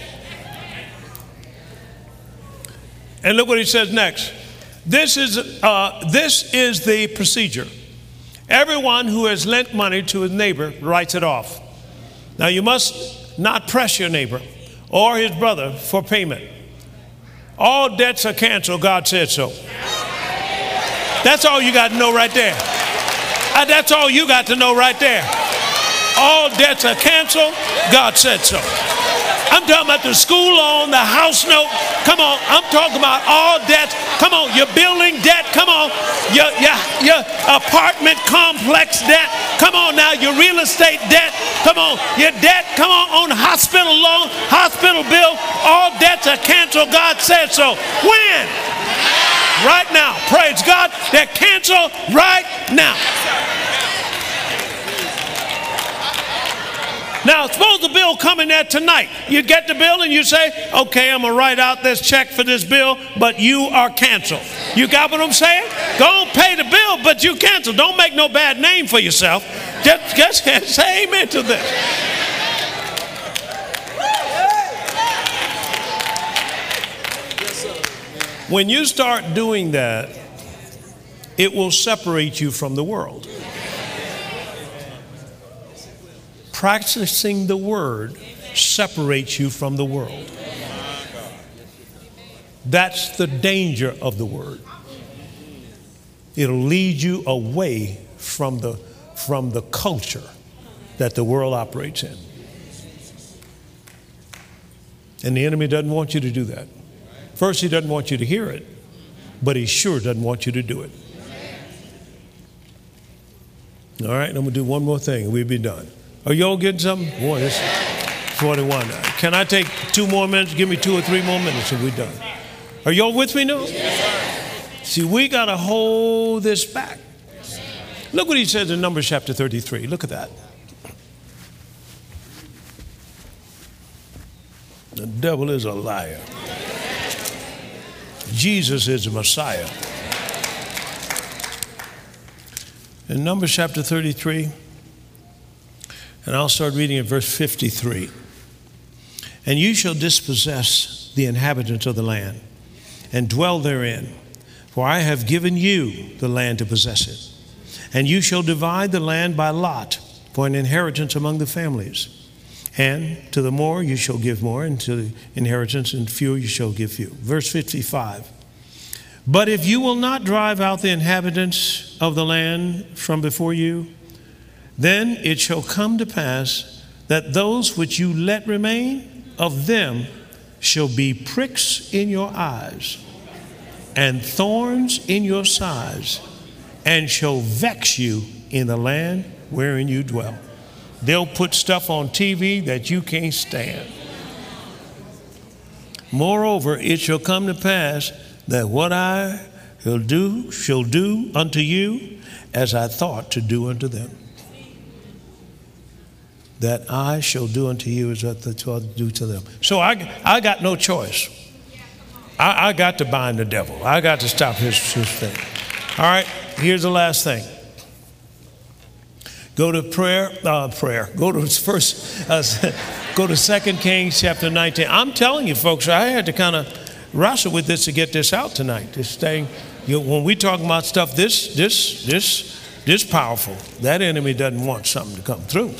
And look what he says next. This is the procedure. Everyone who has lent money to his neighbor writes it off. Now you must not press your neighbor or his brother for payment. All debts are canceled. God said so. That's all you got to know right there. That's all you got to know right there. All debts are canceled. God said so. I'm talking about the school loan, the house note. Come on, I'm talking about all debts. Come on, your building debt. Come on, your apartment complex debt. Come on now, your real estate debt. Come on, your debt. Come on hospital loan, hospital bill. All debts are canceled. God said so. When? Right now. Praise God. They're canceled right now. Now, suppose the bill come in there tonight. You get the bill and you say, okay, I'm going to write out this check for this bill, but you are canceled. You got what I'm saying? Go and pay the bill, but you cancel. Don't make no bad name for yourself. Just say amen to this. When you start doing that, it will separate you from the world. Practicing the word separates you from the world. That's the danger of the word. It'll lead you away from the culture that the world operates in. And the enemy doesn't want you to do that. First, he doesn't want you to hear it, but he sure doesn't want you to do it. All right, I'm going to do one more thing and we'll be done. Are you all getting something? Boy, this is 41. Can I take 2 more minutes? Give me 2 or 3 more minutes and we're done. Are y'all with me now? See, we got to hold this back. Look what he says in Numbers chapter 33. Look at that. The devil is a liar. Jesus is the Messiah. In Numbers chapter 33, and I'll start reading at verse 53. And you shall dispossess the inhabitants of the land and dwell therein, for I have given you the land to possess it. And you shall divide the land by lot for an inheritance among the families. And to the more you shall give more, and to the inheritance and fewer you shall give few. Verse 55. But if you will not drive out the inhabitants of the land from before you, then it shall come to pass that those which you let remain of them shall be pricks in your eyes and thorns in your sides, and shall vex you in the land wherein you dwell. They'll put stuff on TV that you can't stand. Moreover, it shall come to pass that what I shall do unto you as I thought to do unto them. That I shall do unto you as I thought to do to them. So I got no choice. I got to bind the devil. I got to stop his thing. All right, here's the last thing. Go to prayer. Go to 2 Kings chapter 19. I'm telling you, folks, I had to kind of wrestle with this to get this out tonight. This thing, when we talk about stuff this powerful, that enemy doesn't want something to come through.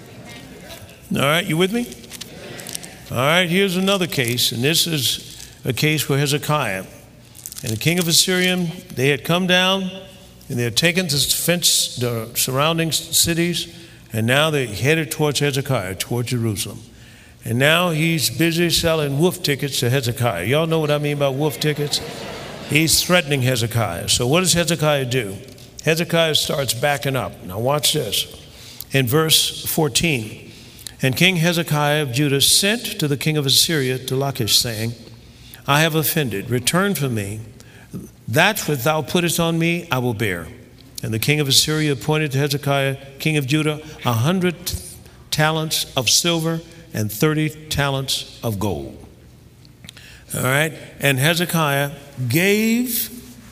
All right, you with me? All right, here's another case, and this is a case where Hezekiah and the king of Assyria, they had come down and they had taken the surrounding cities, and now they headed towards Hezekiah, towards Jerusalem. And now he's busy selling wolf tickets to Hezekiah. Y'all know what I mean by wolf tickets? He's threatening Hezekiah. So what does Hezekiah do? Hezekiah starts backing up. Now watch this. In verse 14, and King Hezekiah of Judah sent to the king of Assyria to Lachish, saying, I have offended. Return from me. That which thou puttest on me, I will bear. And the king of Assyria appointed to Hezekiah, king of Judah, 100 talents of silver and 30 talents of gold. All right. And Hezekiah gave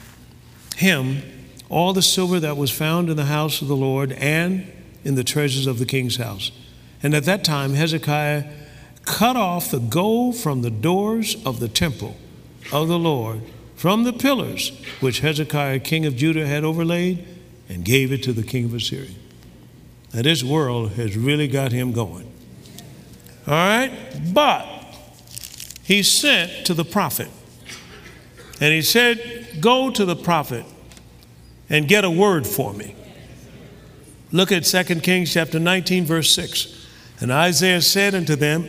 him all the silver that was found in the house of the Lord and in the treasures of the king's house. And at that time, Hezekiah cut off the gold from the doors of the temple of the Lord, from the pillars which Hezekiah, king of Judah, had overlaid, and gave it to the king of Assyria. Now, this world has really got him going. All right? But he sent to the prophet, and he said, go to the prophet and get a word for me. Look at 2 Kings chapter 19, verse 6. And Isaiah said unto them,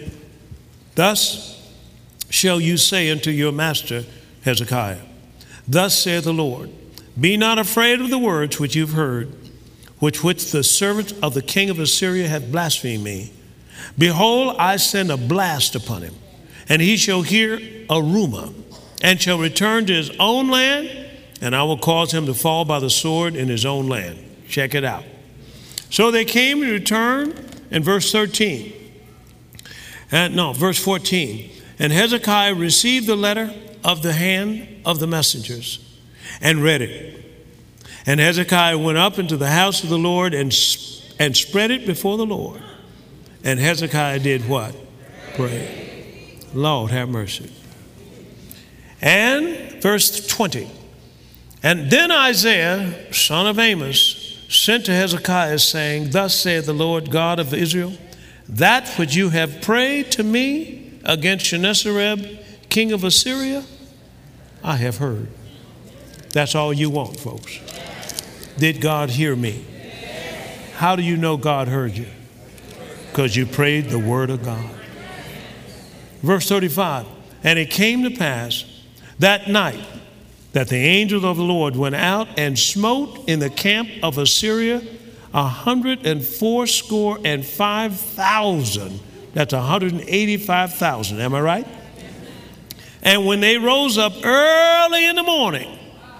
thus shall you say unto your master Hezekiah, thus saith the Lord, be not afraid of the words which you've heard, which the servants of the king of Assyria have blasphemed me. Behold, I send a blast upon him, and he shall hear a rumor, and shall return to his own land, and I will cause him to fall by the sword in his own land. Check it out. So they came and returned in verse 13. Verse 14. And Hezekiah received the letter of the hand of the messengers and read it. And Hezekiah went up into the house of the Lord and spread it before the Lord. And Hezekiah did what? Pray. Lord, have mercy. And verse 20. And then Isaiah, son of Amos, sent to Hezekiah, saying, thus saith the Lord God of Israel, that which you have prayed to me against Sennacherib, king of Assyria, I have heard. That's all you want, folks. Did God hear me? How do you know God heard you? Because you prayed the word of God. Verse 35, and it came to pass that night that the angel of the Lord went out and smote in the camp of Assyria 185,000. That's 185,000. Am I right? And when they rose up early in the morning,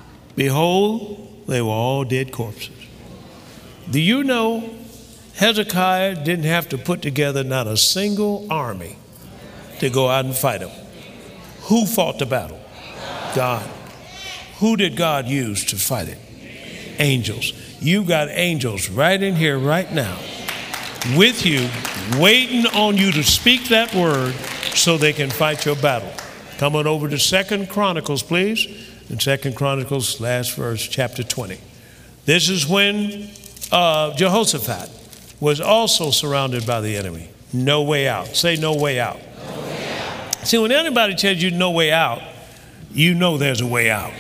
behold, they were all dead corpses. Do you know Hezekiah didn't have to put together not a single army to go out and fight them? Who fought the battle? God. Who did God use to fight it? Angels. You got angels right in here right now with you, waiting on you to speak that word so they can fight your battle. Come on over to 2 Chronicles, please. In 2 Chronicles, last verse, chapter 20. This is when Jehoshaphat was also surrounded by the enemy. No way out. Say no way out. No way out. See, when anybody tells you no way out, you know there's a way out.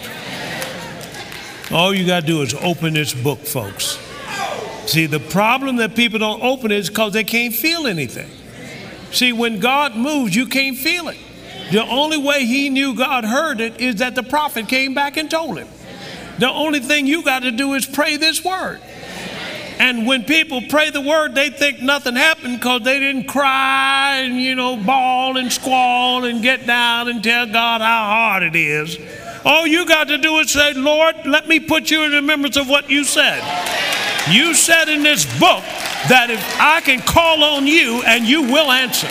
All you got to do is open this book, folks. See, the problem that people don't open it is because they can't feel anything. See, when God moves, you can't feel it. The only way he knew God heard it is that the prophet came back and told him. The only thing you got to do is pray this word. And when people pray the word, they think nothing happened because they didn't cry and, bawl and squall and get down and tell God how hard it is. All you got to do is say, Lord, let me put you in remembrance of what you said. You said in this book that if I can call on you and you will answer.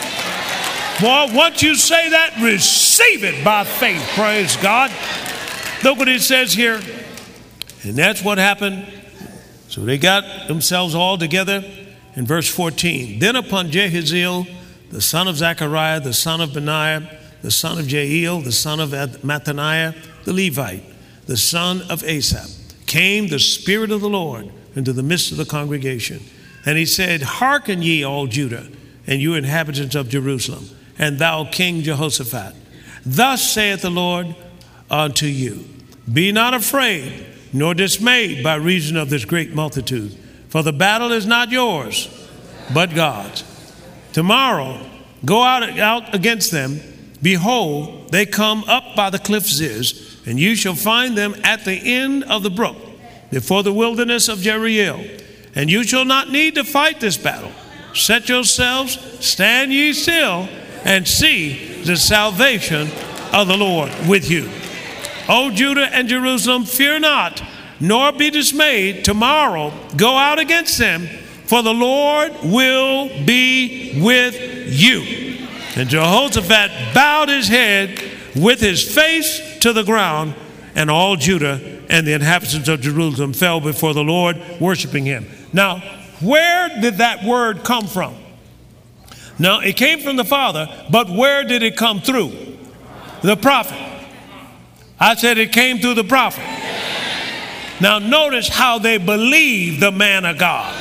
Well, once you say that, receive it by faith. Praise God. Look what it says here. And that's what happened. So they got themselves all together in verse 14. Then upon Jehaziel, the son of Zechariah, the son of Benaiah, the son of Jael, the son of Mattaniah, the Levite, the son of Asaph, came the Spirit of the Lord into the midst of the congregation. And he said, Hearken ye all Judah, and you inhabitants of Jerusalem, and thou King Jehoshaphat. Thus saith the Lord unto you, Be not afraid, nor dismayed by reason of this great multitude, for the battle is not yours, but God's. Tomorrow go out against them. Behold, they come up by the cliff Ziz, and you shall find them at the end of the brook, before the wilderness of Jeriel. And you shall not need to fight this battle. Set yourselves, stand ye still, and see the salvation of the Lord with you. O Judah and Jerusalem, fear not, nor be dismayed. Tomorrow go out against them, for the Lord will be with you. And Jehoshaphat bowed his head with his face to the ground, and all Judah and the inhabitants of Jerusalem fell before the Lord, worshiping him. Now, where did that word come from? Now, it came from the Father, but where did it come through? The prophet. I said it came through the prophet. Now, notice how they believed the man of God.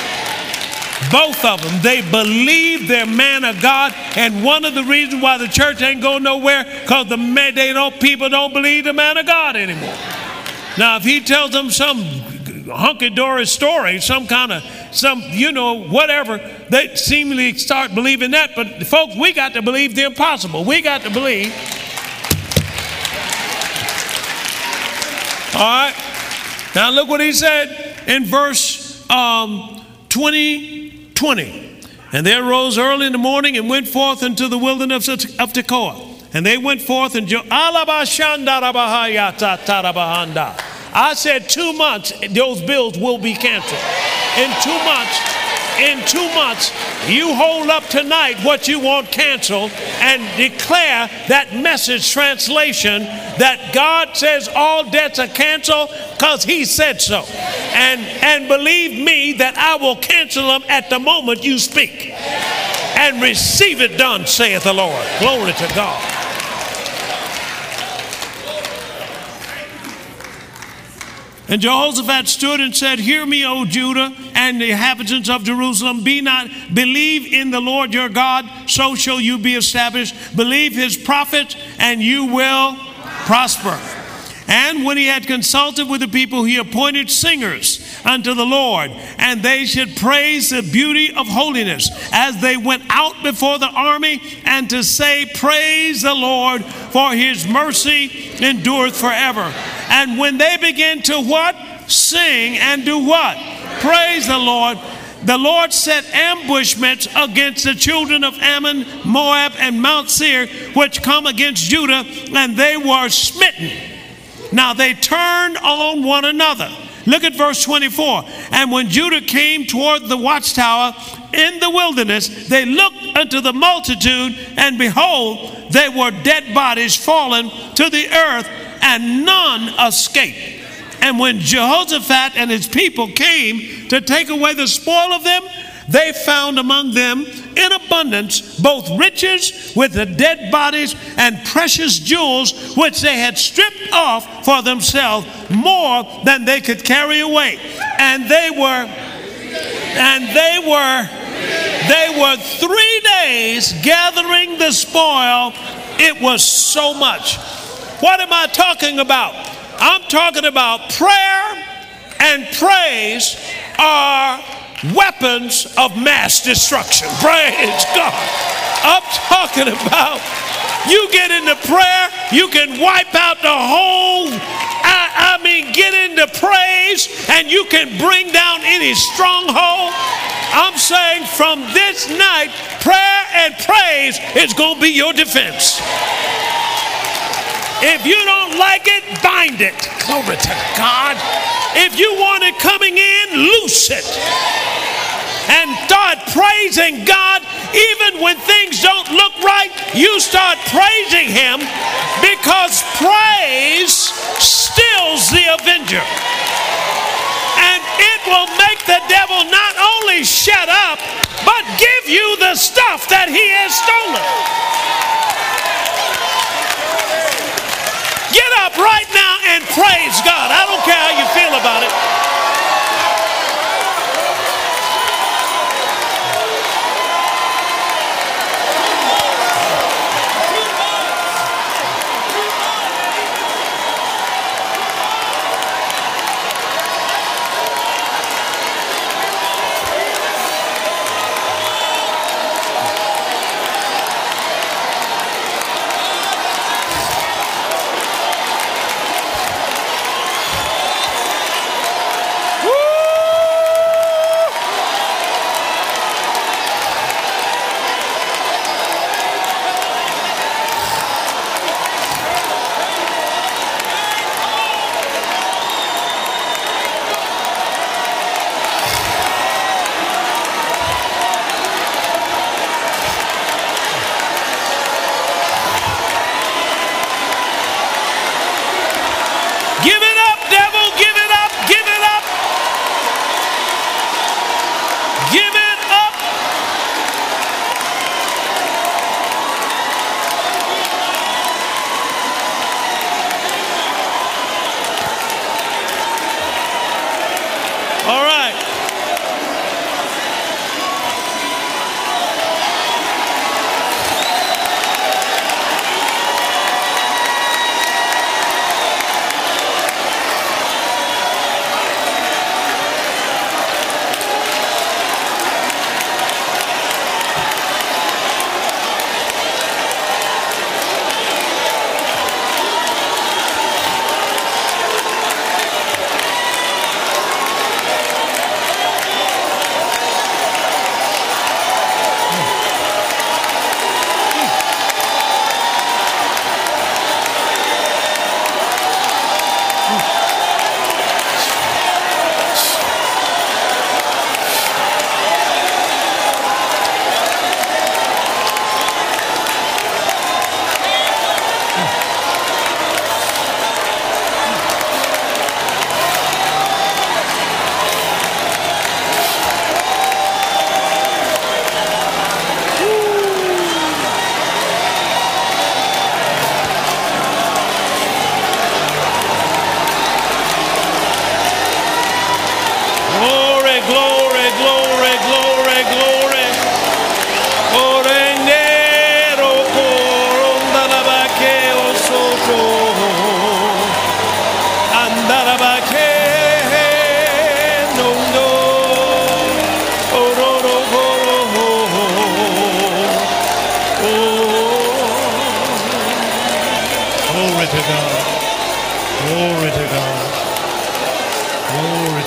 Both of them, they believe their man of God, and one of the reasons why the church ain't going nowhere, because people don't believe the man of God anymore. Now, if he tells them some hunky-dory story, whatever, they seemingly start believing that. But folks, we got to believe the impossible. We got to believe. All right. Now look what he said in verse 20. And they arose early in the morning and went forth into the wilderness of Tekoa. And they went forth and I said 2 months, those bills will be canceled. In 2 months, you hold up tonight what you want canceled and declare that message translation that God says all debts are canceled because he said so. And believe me that I will cancel them at the moment you speak. And receive it done, saith the Lord. Glory to God. And Jehoshaphat stood and said, Hear me, O Judah, and the inhabitants of Jerusalem. Believe in the Lord your God, so shall you be established. Believe his prophets, and you will prosper. And when he had consulted with the people, he appointed singers unto the Lord, and they should praise the beauty of holiness as they went out before the army, and to say, Praise the Lord, for his mercy endureth forever. And when they began to what? Sing and do what? Praise the Lord set ambushments against the children of Ammon, Moab, and Mount Seir, which come against Judah, and they were smitten. Now they turned on one another. Look at verse 24. And when Judah came toward the watchtower in the wilderness, they looked unto the multitude, and behold, they were dead bodies fallen to the earth, and none escaped. And when Jehoshaphat and his people came to take away the spoil of them, they found among them in abundance both riches with the dead bodies and precious jewels which they had stripped off for themselves, more than they could carry away. And they were 3 days gathering the spoil. It was so much. What am I talking about? I'm talking about prayer and praise are weapons of mass destruction. Praise God. I'm talking about you get into prayer, you can wipe out the whole, get into praise and you can bring down any stronghold. I'm saying from this night, prayer and praise is going to be your defense. If you don't like it, bind it. Glory to God. If you want it coming in, loose it. And start praising God. Even when things don't look right, you start praising Him, because praise stills the avenger. And it will make the devil not only shut up, but give you the stuff that he has stolen. Get up right now and praise God. I don't care how you feel about it.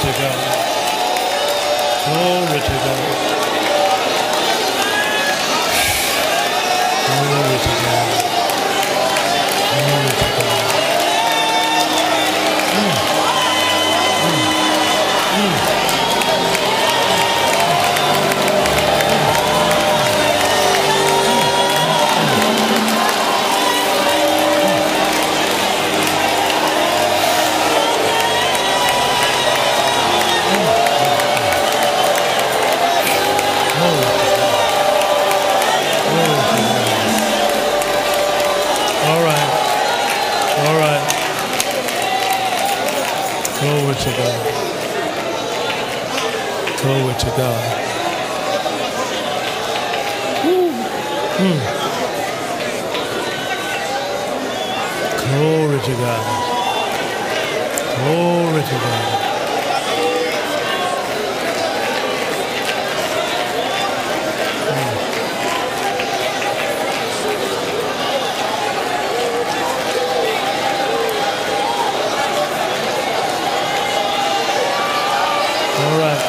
to God. Glory to God. Glory to God. Glory to God. Glory to God. Glory to God. Glory to God. Glory to God. All right.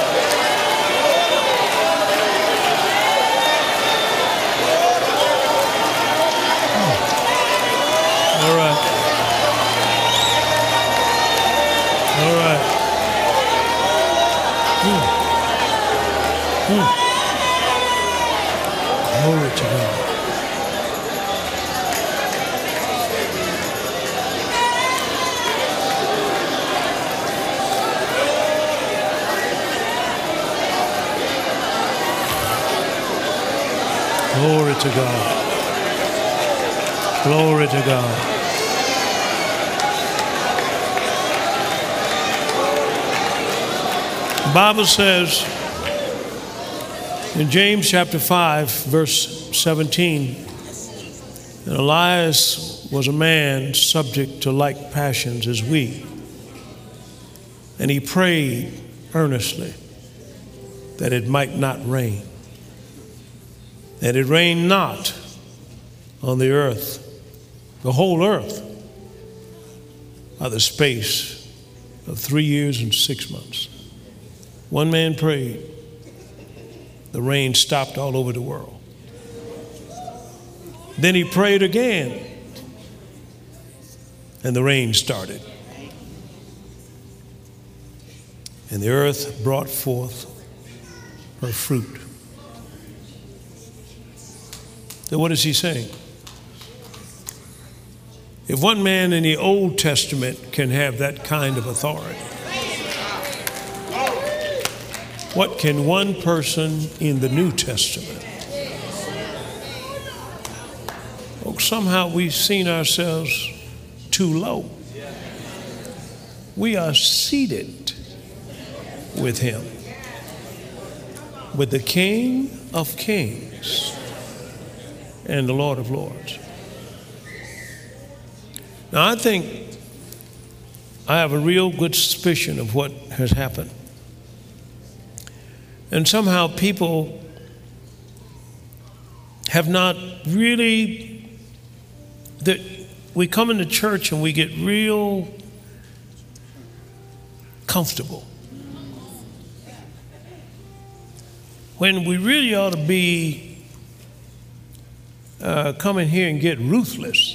All right. All right. Glory to God. Glory to God. Glory to God. The Bible says in James chapter 5, verse 17, that Elias was a man subject to like passions as we, and he prayed earnestly that it might not rain. That it rained not on the earth, the whole earth, by the space of 3 years and 6 months. One man prayed, the rain stopped all over the world. Then he prayed again, and the rain started. And the earth brought forth her fruit. So what is he saying? If one man in the Old Testament can have that kind of authority, what can one person in the New Testament? Oh, somehow we've seen ourselves too low. We are seated with him, with the King of Kings and the Lord of Lords. Now, I think I have a real good suspicion of what has happened. And somehow people have not really, that we come into church and we get real comfortable, when we really ought to be come in here and get ruthless.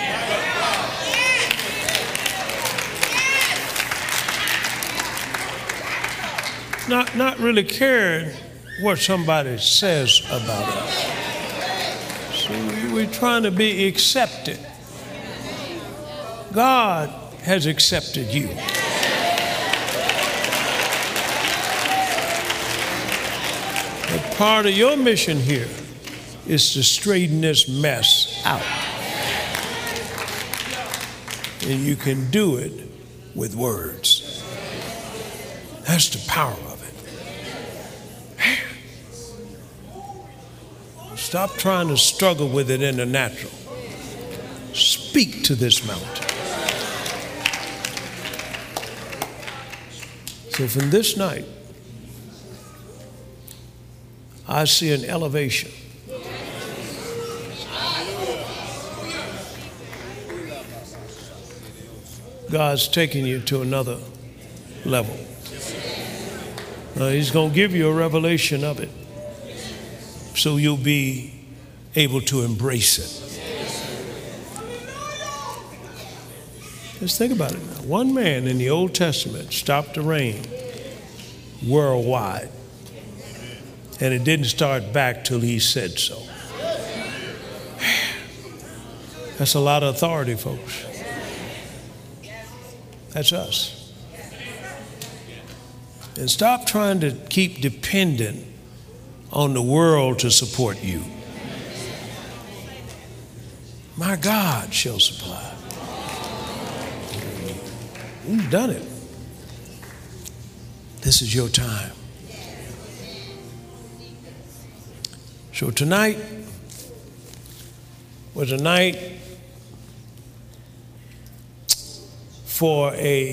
Not really caring what somebody says about us. So we're trying to be accepted. God has accepted you. But part of your mission here is to straighten this mess out. And you can do it with words. That's the power of it. Man. Stop trying to struggle with it in the natural. Speak to this mountain. So from this night, I see an elevation. God's taking you to another level. He's going to give you a revelation of it so you'll be able to embrace it. Just think about it now. One man in the Old Testament stopped the rain worldwide, and it didn't start back till he said so. That's a lot of authority, folks. That's us. And stop trying to keep dependent on the world to support you. My God shall supply. You've done it. This is your time. So tonight was a night for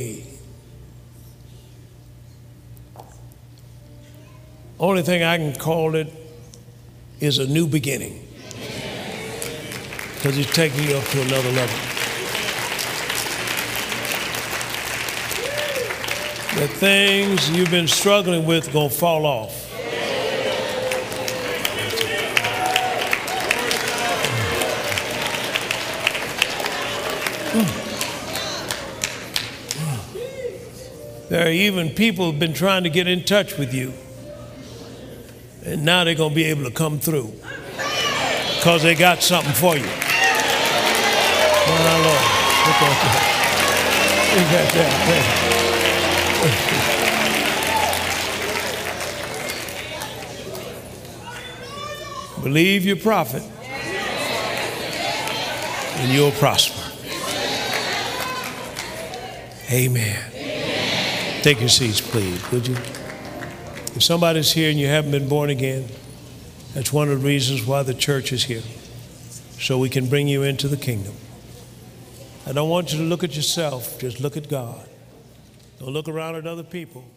only thing I can call it is a new beginning, because he's taking you up to another level. The things you've been struggling with are going to fall off. There are even people who've been trying to get in touch with you, and now they're going to be able to come through because they got something for you. My Lord, look at that. Look at that. Believe your prophet, and you'll prosper. Amen. Take your seats, please, would you? If somebody's here and you haven't been born again, that's one of the reasons why the church is here, so we can bring you into the kingdom. I don't want you to look at yourself, just look at God. Don't look around at other people.